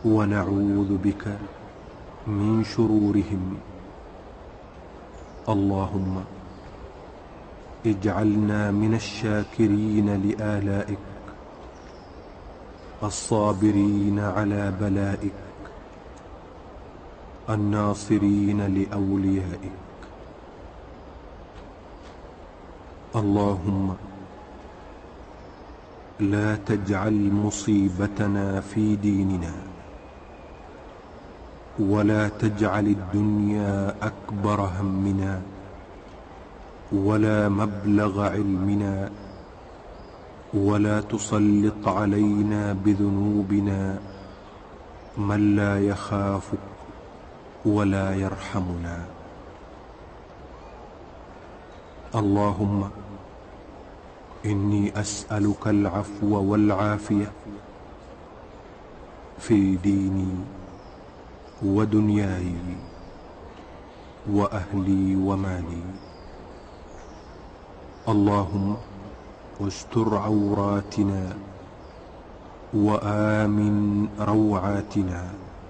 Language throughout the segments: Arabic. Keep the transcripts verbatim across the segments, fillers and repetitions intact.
ونعوذ بك من شرورهم. اللهم اجعلنا من الشاكرين لآلائك الصابرين على بلائك الناصرين لأوليائك. اللهم لا تجعل مصيبتنا في ديننا ولا تجعل الدنيا أكبر همنا ولا مبلغ علمنا ولا تسلط علينا بذنوبنا من لا يخافك ولا يرحمنا. اللهم إني أسألك العفو والعافية في ديني ودنياي وأهلي ومالي. اللهم استر عوراتنا وآمن روعاتنا.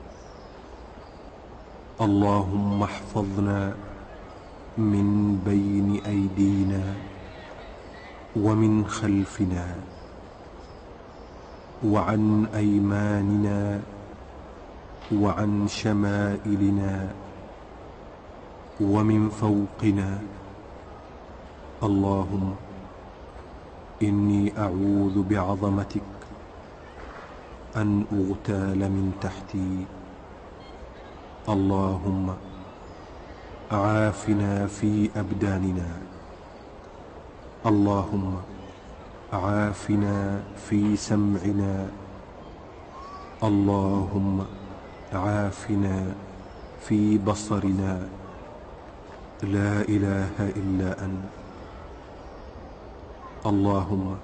اللهم احفظنا من بين أيدينا ومن خلفنا وعن أيماننا وعن شمائلنا ومن فوقنا. اللهم إني أعوذ بعظمتك أن أغتال من تحتي. اللهم عافنا في أبداننا. اللهم عافنا في سمعنا. اللهم عافنا في بصرنا. لا إله إلا أنت. اللهم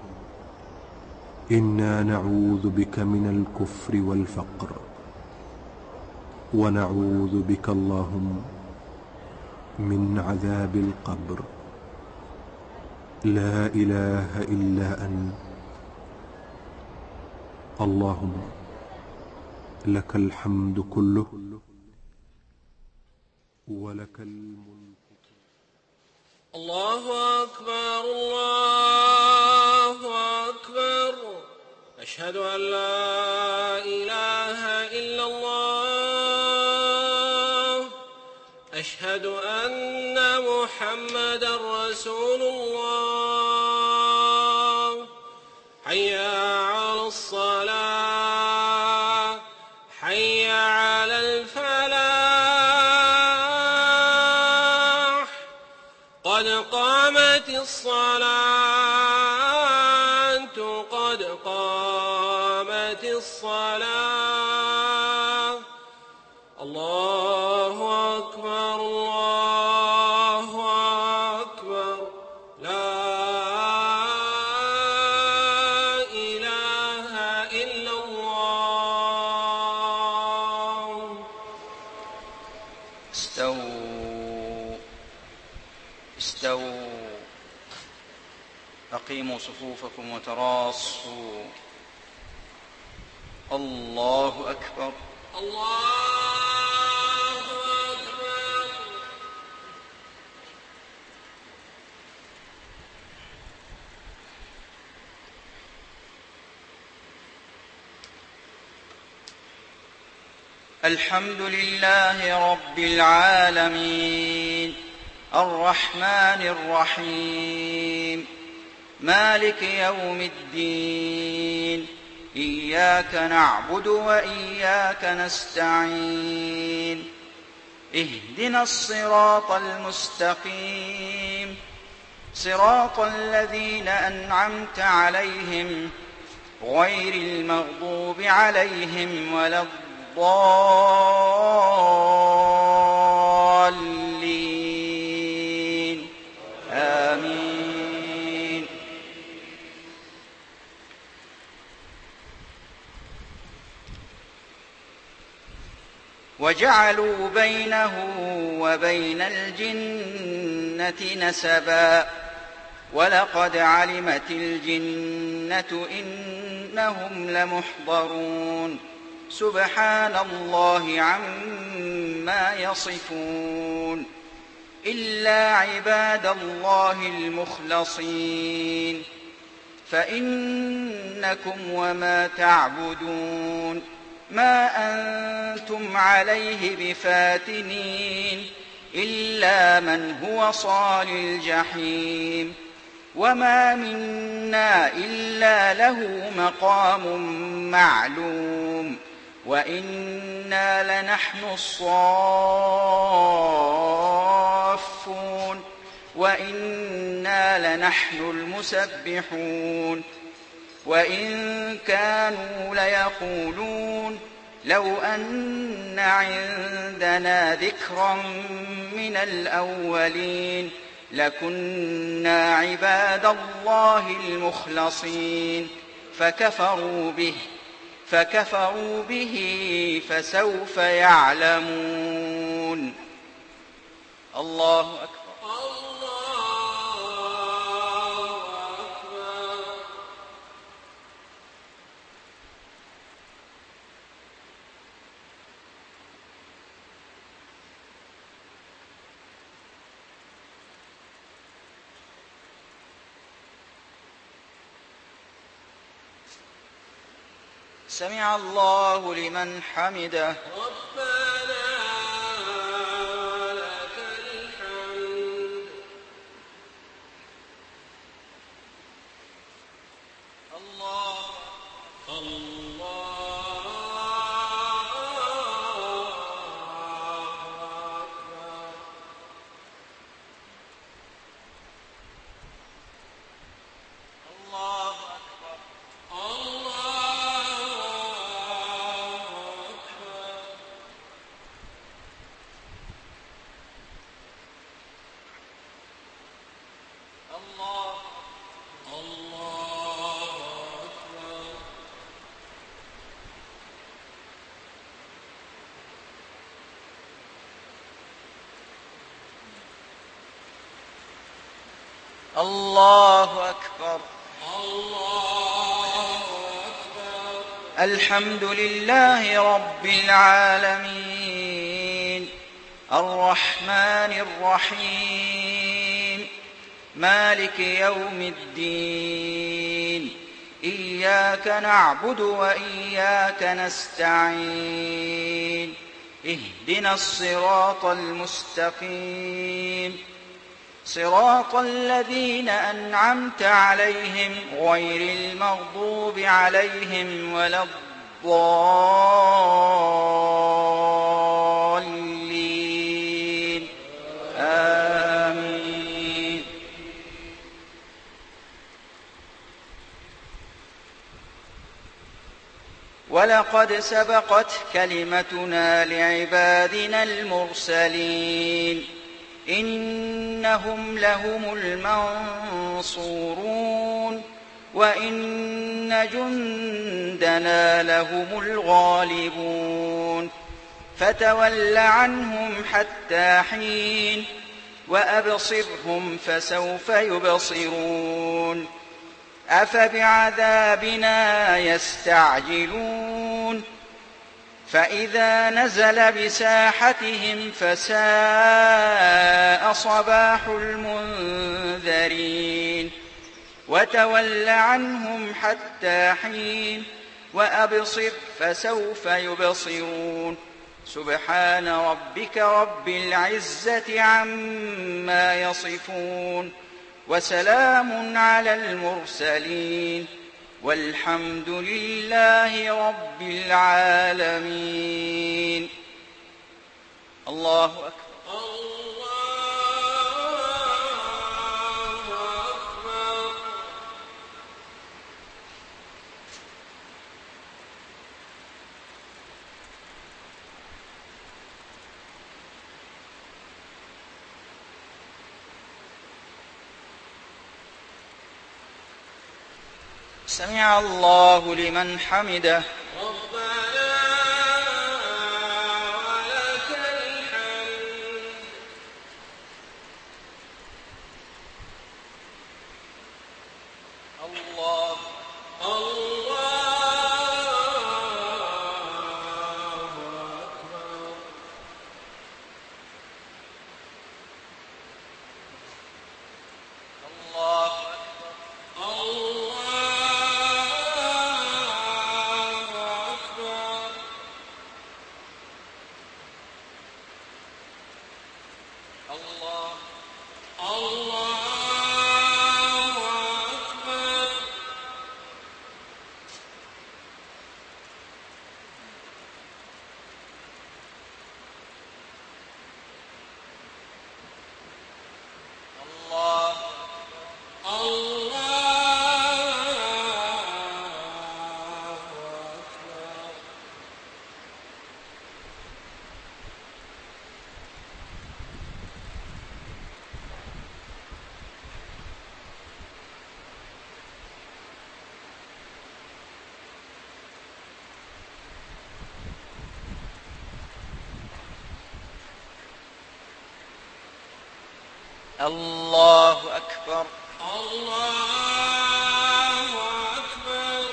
إنا نعوذ بك من الكفر والفقر ونعوذ بك اللهم من عذاب القبر. لا إله إلا أنت. اللهم لك الحمد كله ولك الملك. الله أكبر الله أكبر. أشهد أن لا إله إلا الله. أشهد أن محمدا رسول الله. حي على الصلاة حي على الفلاح. قد قامت الصلاة قد قامت الصلاة. الله أكبر الله أكبر. لا إله إلا الله. استووا استووا. أقيموا صفوفكم وتراصوا. الله أكبر الله أكبر. الحمد لله رب العالمين الرحمن الرحيم مالك يوم الدين. إياك نعبد وإياك نستعين. اهدنا الصراط المستقيم صراط الذين أنعمت عليهم غير المغضوب عليهم ولا الضالين. آمين. وجعلوا بينه وبين الجنة نسبا ولقد علمت الجنة إنهم لمحضرون. سبحان الله عما يصفون إلا عباد الله المخلصين فإنكم وما تعبدون ما أنتم عليه بفاتنين إلا من هو صال الجحيم وما منا إلا له مقام معلوم وإنا لنحن الصافون وإنا لنحن المسبحون وإن كانوا ليقولون لو أن عندنا ذكرا من الأولين لكنا عباد الله المخلصين فكفروا به فكفروا به فسوف يعلمون. الله أكبر. سمع الله لمن حمده. ربنا لك الحمد. الله الله أكبر. الله أكبر. الله أكبر. الله أكبر. الحمد لله رب العالمين الرحمن الرحيم مالك يوم الدين إياك نعبد وإياك نستعين اهدنا الصراط المستقيم صراط الذين أنعمت عليهم غير المغضوب عليهم ولا الضالين آمين. ولقد سبقت كلمتنا لعبادنا المرسلين إنهم لهم المنصورون وإن جندنا لهم الغالبون فتول عنهم حتى حين وأبصرهم فسوف يبصرون أفبعذابنا يستعجلون فإذا نزل بساحتهم فساء صباح المنذرين وتول عنهم حتى حين وأبصر فسوف يبصرون سبحان ربك رب العزة عما يصفون وسلام على المرسلين والحمد لله رب العالمين. الله أكبر. سمع الله لمن حمده. ربنا ولك الحمد. الله الله الله أكبر. الله أكبر.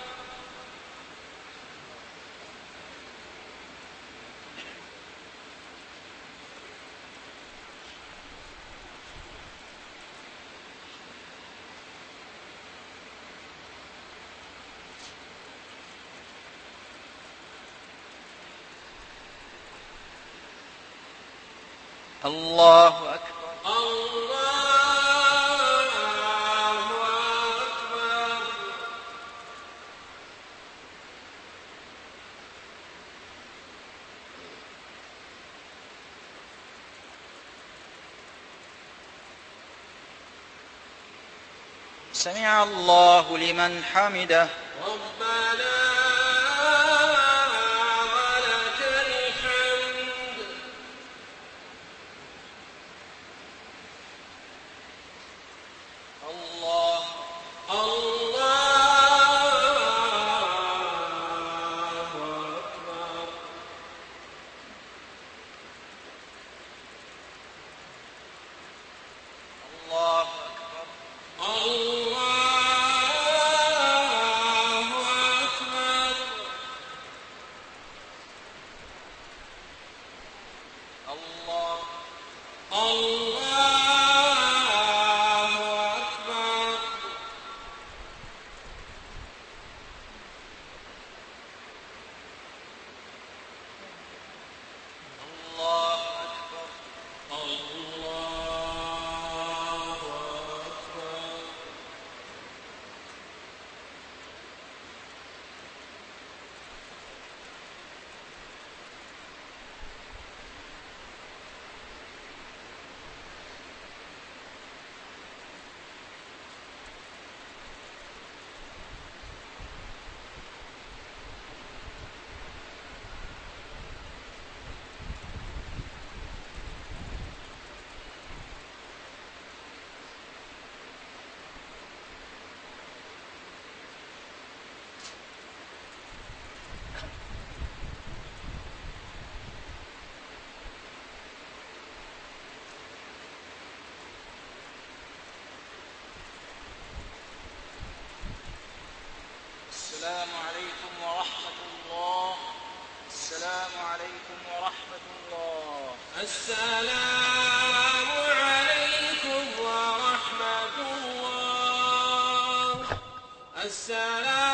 الله أكبر. الله أكبر. سمع الله لمن حمده. ربنا ولك الحمد. الله الله أكبر. الله أكبر. الله أكبر. الله الله أكبر. الله أكبر. الله أكبر. السلام عليكم ورحمة الله. السلام عليكم ورحمة الله. السلام عليكم ورحمة الله. السلام